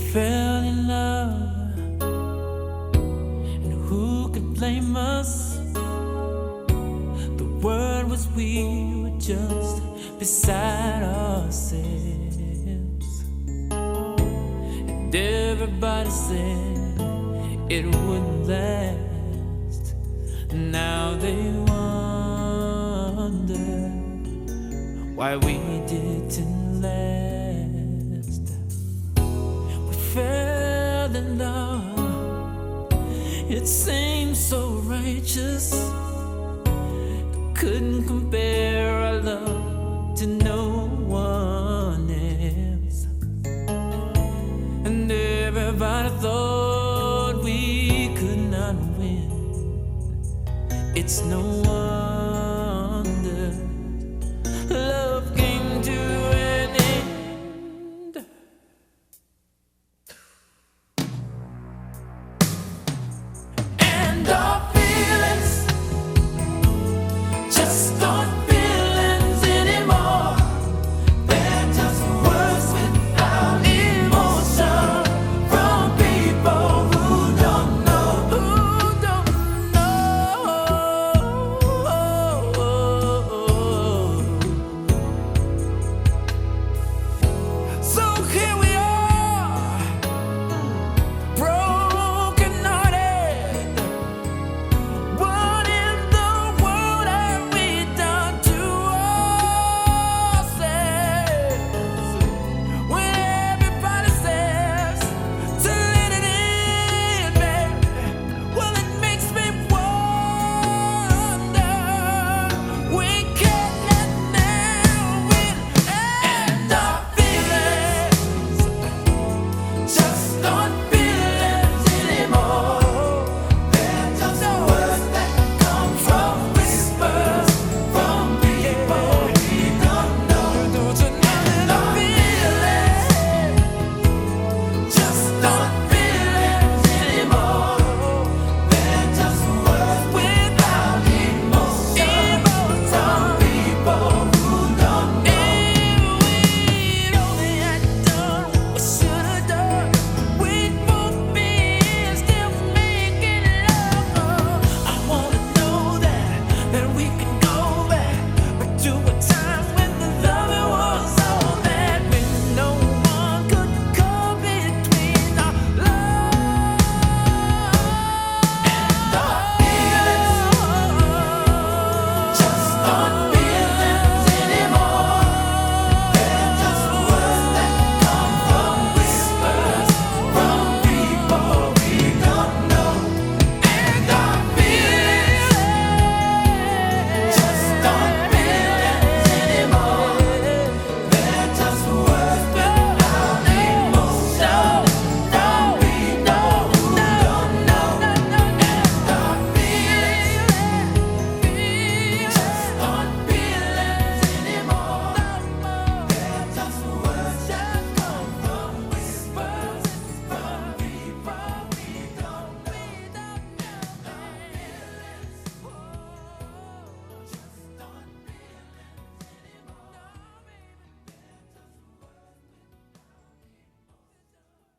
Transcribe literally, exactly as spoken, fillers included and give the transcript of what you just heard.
fell in love, and who could blame us? The word was we were just beside ourselves, and everybody said it wouldn't last. Now they wonder why we didn't last. We fell in love, it seemed so righteous. Couldn't compare our love to no one else, and everybody thought we could not win. It's no